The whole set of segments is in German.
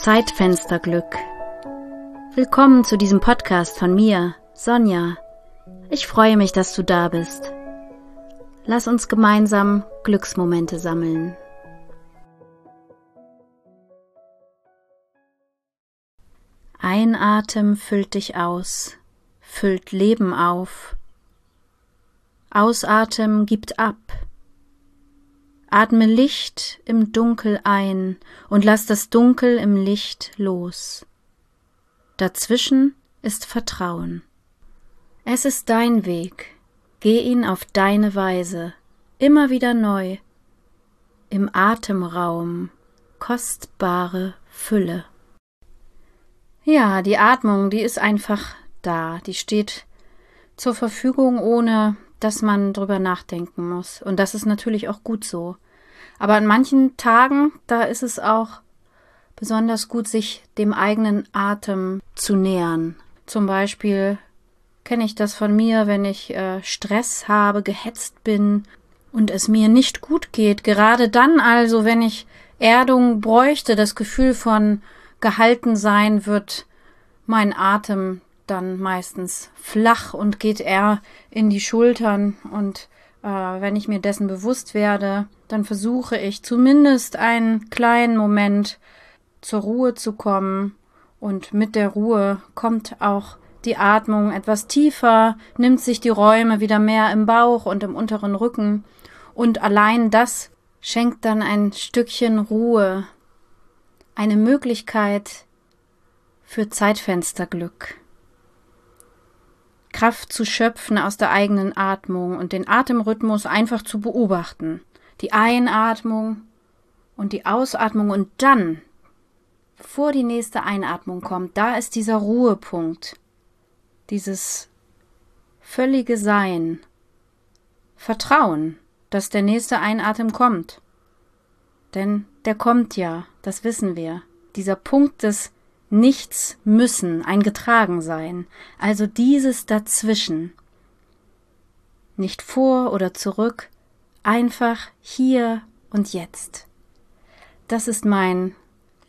Zeitfensterglück. Willkommen zu diesem Podcast von mir, Sonja. Ich freue mich, dass du da bist. Lass uns gemeinsam Glücksmomente sammeln. Einatmen füllt dich aus, füllt Leben auf. Ausatmen gibt ab. Atme Licht im Dunkel ein und lass das Dunkel im Licht los. Dazwischen ist Vertrauen. Es ist dein Weg. Geh ihn auf deine Weise, immer wieder neu. Im Atemraum kostbare Fülle. Ja, die Atmung, die ist einfach da. Die steht zur Verfügung, ohne dass man drüber nachdenken muss. Und das ist natürlich auch gut so. Aber an manchen Tagen, da ist es auch besonders gut, sich dem eigenen Atem zu nähern. Zum Beispiel kenne ich das von mir, wenn ich Stress habe, gehetzt bin und es mir nicht gut geht. Gerade dann also, wenn ich Erdung bräuchte, das Gefühl von gehalten sein, wird mein Atem dann meistens flach und geht eher in die Schultern. Und wenn ich mir dessen bewusst werde, dann versuche ich zumindest einen kleinen Moment zur Ruhe zu kommen. Und mit der Ruhe kommt auch die Atmung etwas tiefer, nimmt sich die Räume wieder mehr im Bauch und im unteren Rücken. Und allein das schenkt dann ein Stückchen Ruhe, eine Möglichkeit für Zeitfensterglück. Kraft zu schöpfen aus der eigenen Atmung und den Atemrhythmus einfach zu beobachten. Die Einatmung und die Ausatmung und dann, bevor die nächste Einatmung kommt, da ist dieser Ruhepunkt, dieses völlige Sein. Vertrauen, dass der nächste Einatmen kommt. Denn der kommt ja, das wissen wir. Dieser Punkt des Nichts müssen, ein Getragensein, also dieses Dazwischen. Nicht vor oder zurück, einfach hier und jetzt. Das ist mein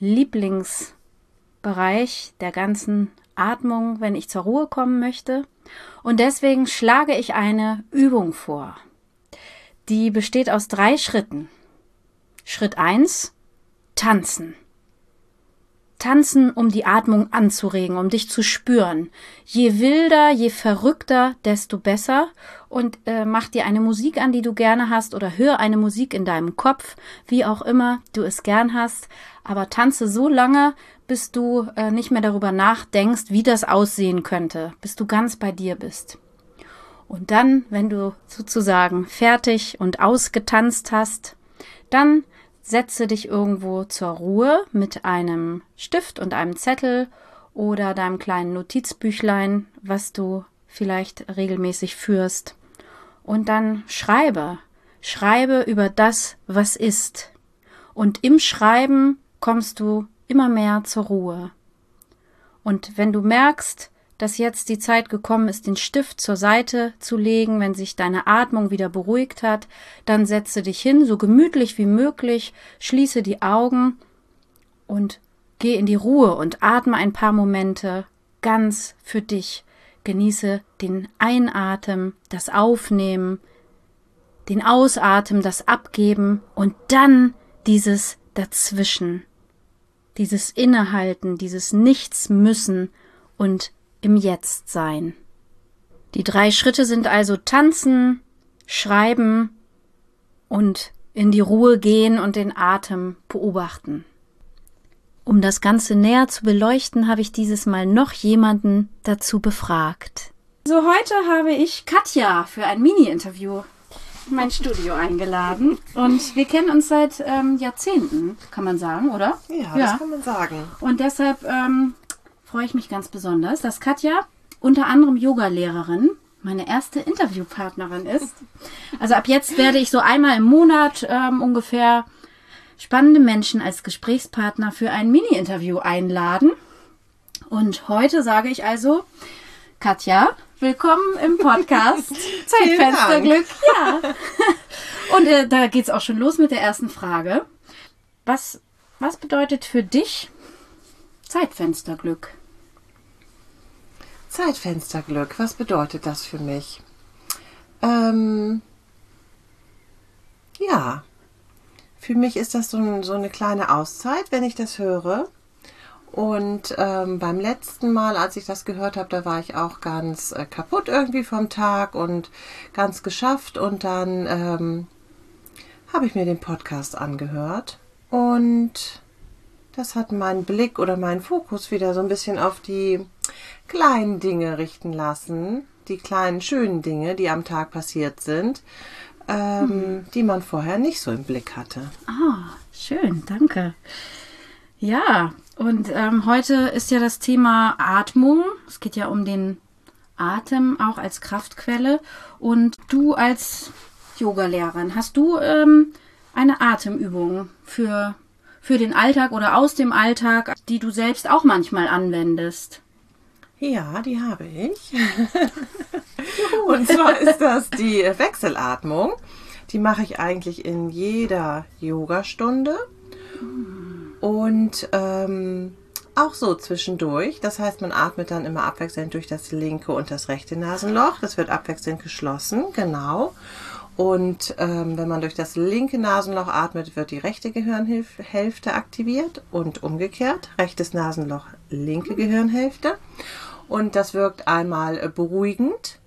Lieblingsbereich der ganzen Atmung, wenn ich zur Ruhe kommen möchte. Und deswegen schlage ich eine Übung vor. Die besteht aus 3 Schritten. Schritt 1, tanzen. Tanzen, um die Atmung anzuregen, um dich zu spüren. Je wilder, je verrückter, desto besser. Und mach dir eine Musik an, die du gerne hast, oder hör eine Musik in deinem Kopf, wie auch immer du es gern hast. Aber tanze so lange, bis du nicht mehr darüber nachdenkst, wie das aussehen könnte, bis du ganz bei dir bist. Und dann, wenn du sozusagen fertig und ausgetanzt hast, dann setze dich irgendwo zur Ruhe mit einem Stift und einem Zettel oder deinem kleinen Notizbüchlein, was du vielleicht regelmäßig führst. Und dann schreibe über das, was ist. Und im Schreiben kommst du immer mehr zur Ruhe. Und wenn du merkst, dass jetzt die Zeit gekommen ist, den Stift zur Seite zu legen, wenn sich deine Atmung wieder beruhigt hat, dann setze dich hin, so gemütlich wie möglich, schließe die Augen und geh in die Ruhe und atme ein paar Momente ganz für dich. Genieße den Einatmen, das Aufnehmen, den Ausatmen, das Abgeben und dann dieses Dazwischen, dieses Innehalten, dieses Nichtsmüssen und im Jetzt sein. Die 3 Schritte sind also tanzen, schreiben und in die Ruhe gehen und den Atem beobachten. Um das Ganze näher zu beleuchten, habe ich dieses Mal noch jemanden dazu befragt. Also heute habe ich Katja für ein Mini-Interview in mein Studio eingeladen. Und wir kennen uns seit Jahrzehnten, kann man sagen, oder? Ja, das kann man sagen. Und deshalb freue ich mich ganz besonders, dass Katja unter anderem Yogalehrerin, meine erste Interviewpartnerin ist. Also ab jetzt werde ich so einmal im Monat ungefähr spannende Menschen als Gesprächspartner für ein Mini-Interview einladen. Und heute sage ich also, Katja, willkommen im Podcast Zeitfensterglück. Ja. Und da geht's auch schon los mit der ersten Frage. Was bedeutet für dich Zeitfensterglück. Zeitfensterglück, was bedeutet das für mich? Ja, für mich ist das so eine kleine Auszeit, wenn ich das höre. Und beim letzten Mal, als ich das gehört habe, da war ich auch ganz kaputt irgendwie vom Tag und ganz geschafft. Und dann habe ich mir den Podcast angehört. Und das hat meinen Blick oder meinen Fokus wieder so ein bisschen auf die kleinen Dinge richten lassen. Die kleinen schönen Dinge, die am Tag passiert sind, die man vorher nicht so im Blick hatte. Ah, schön, danke. Ja, und heute ist ja das Thema Atmung. Es geht ja um den Atem auch als Kraftquelle. Und du als Yogalehrerin, hast du eine Atemübung für den Alltag oder aus dem Alltag, die du selbst auch manchmal anwendest? Ja, die habe ich. Und zwar ist das die Wechselatmung. Die mache ich eigentlich in jeder Yogastunde. Und auch so zwischendurch. Das heißt, man atmet dann immer abwechselnd durch das linke und das rechte Nasenloch. Das wird abwechselnd geschlossen, genau. Und wenn man durch das linke Nasenloch atmet, wird die rechte Gehirnhälfte aktiviert und umgekehrt. Rechtes Nasenloch, linke Gehirnhälfte. Und das wirkt einmal beruhigend.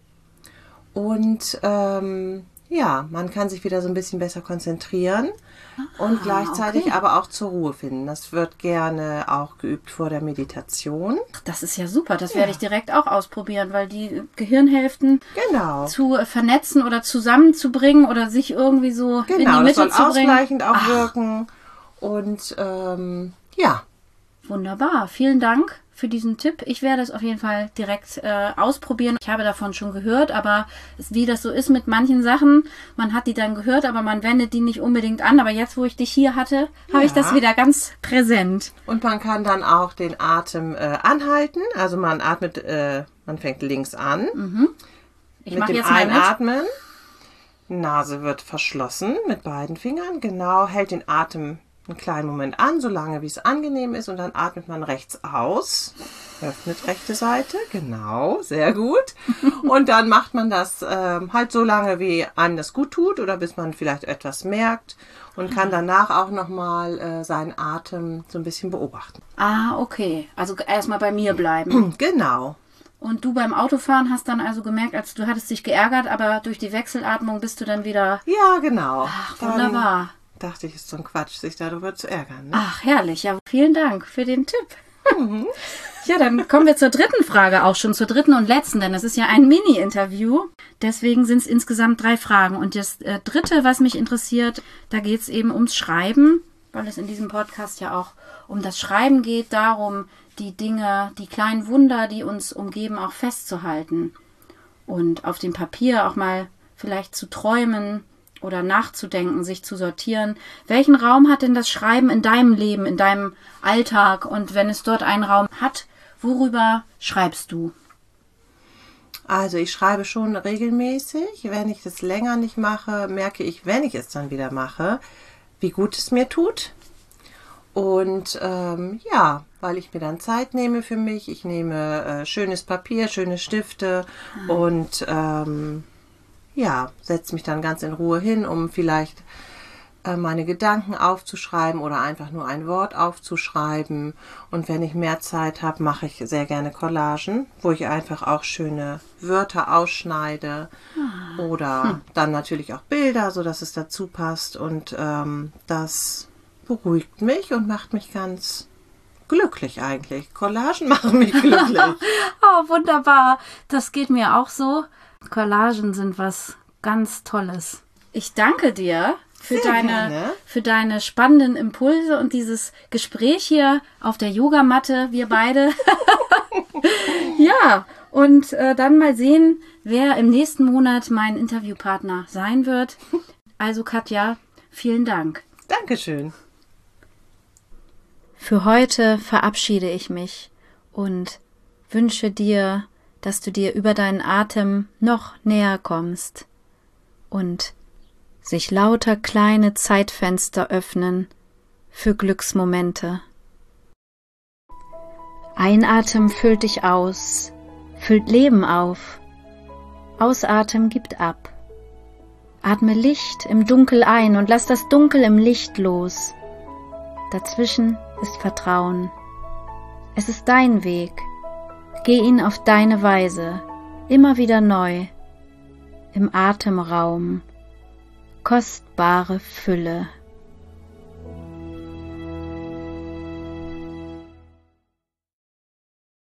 Und ja, man kann sich wieder so ein bisschen besser konzentrieren und gleichzeitig aber auch zur Ruhe finden. Das wird gerne auch geübt vor der Meditation. Das ist ja super, das werde ich direkt auch ausprobieren, weil die Gehirnhälften zu vernetzen oder zusammenzubringen oder sich irgendwie so in die Mitte zu bringen. Das soll ausgleichend auch wirken. Und ja. Wunderbar, vielen Dank für diesen Tipp. Ich werde es auf jeden Fall direkt ausprobieren. Ich habe davon schon gehört, aber wie das so ist mit manchen Sachen, man hat die dann gehört, aber man wendet die nicht unbedingt an. Aber jetzt, wo ich dich hier hatte, habe ich das wieder ganz präsent. Und man kann dann auch den Atem anhalten. Also man atmet, man fängt links an. Ich mit mache dem jetzt mal Einatmen. Nase wird verschlossen mit beiden Fingern. Genau, hält den Atem einen kleinen Moment an, so lange wie es angenehm ist, und dann atmet man rechts aus, öffnet rechte Seite, genau, sehr gut. Und dann macht man das halt so lange, wie einem das gut tut oder bis man vielleicht etwas merkt und kann danach auch nochmal seinen Atem so ein bisschen beobachten. Ah, okay. Also erstmal bei mir bleiben. Genau. Und du beim Autofahren hast dann also gemerkt, als du hattest dich geärgert, aber durch die Wechselatmung bist du dann wieder... Ja, genau. Ach, wunderbar. Dachte ich, ist so ein Quatsch, sich darüber zu ärgern. Ne? Ach, herrlich. Ja, vielen Dank für den Tipp. Ja, dann kommen wir zur dritten Frage, auch schon zur dritten und letzten, denn es ist ja ein Mini-Interview. Deswegen sind es insgesamt 3 Fragen. Und das dritte, was mich interessiert, da geht es eben ums Schreiben, weil es in diesem Podcast ja auch um das Schreiben geht, darum, die Dinge, die kleinen Wunder, die uns umgeben, auch festzuhalten. Und auf dem Papier auch mal vielleicht zu träumen, oder nachzudenken, sich zu sortieren. Welchen Raum hat denn das Schreiben in deinem Leben, in deinem Alltag? Und wenn es dort einen Raum hat, worüber schreibst du? Also ich schreibe schon regelmäßig. Wenn ich das länger nicht mache, merke ich, wenn ich es dann wieder mache, wie gut es mir tut. Und ja, weil ich mir dann Zeit nehme für mich. Ich nehme schönes Papier, schöne Stifte und ja, setze mich dann ganz in Ruhe hin, um vielleicht meine Gedanken aufzuschreiben oder einfach nur ein Wort aufzuschreiben. Und wenn ich mehr Zeit habe, mache ich sehr gerne Collagen, wo ich einfach auch schöne Wörter ausschneide oder dann natürlich auch Bilder, so dass es dazu passt. Und das beruhigt mich und macht mich ganz glücklich eigentlich. Collagen machen mich glücklich. Oh, wunderbar. Das geht mir auch so. Collagen sind was ganz Tolles. Ich danke dir für deine spannenden Impulse und dieses Gespräch hier auf der Yogamatte, wir beide. Ja, und dann mal sehen, wer im nächsten Monat mein Interviewpartner sein wird. Also Katja, vielen Dank. Dankeschön. Für heute verabschiede ich mich und wünsche dir, dass du dir über deinen Atem noch näher kommst und sich lauter kleine Zeitfenster öffnen für Glücksmomente. Einatmen füllt dich aus, füllt Leben auf. Ausatmen gibt ab. Atme Licht im Dunkel ein und lass das Dunkel im Licht los. Dazwischen ist Vertrauen. Es ist dein Weg. Geh ihn auf deine Weise, immer wieder neu. Im Atemraum, kostbare Fülle.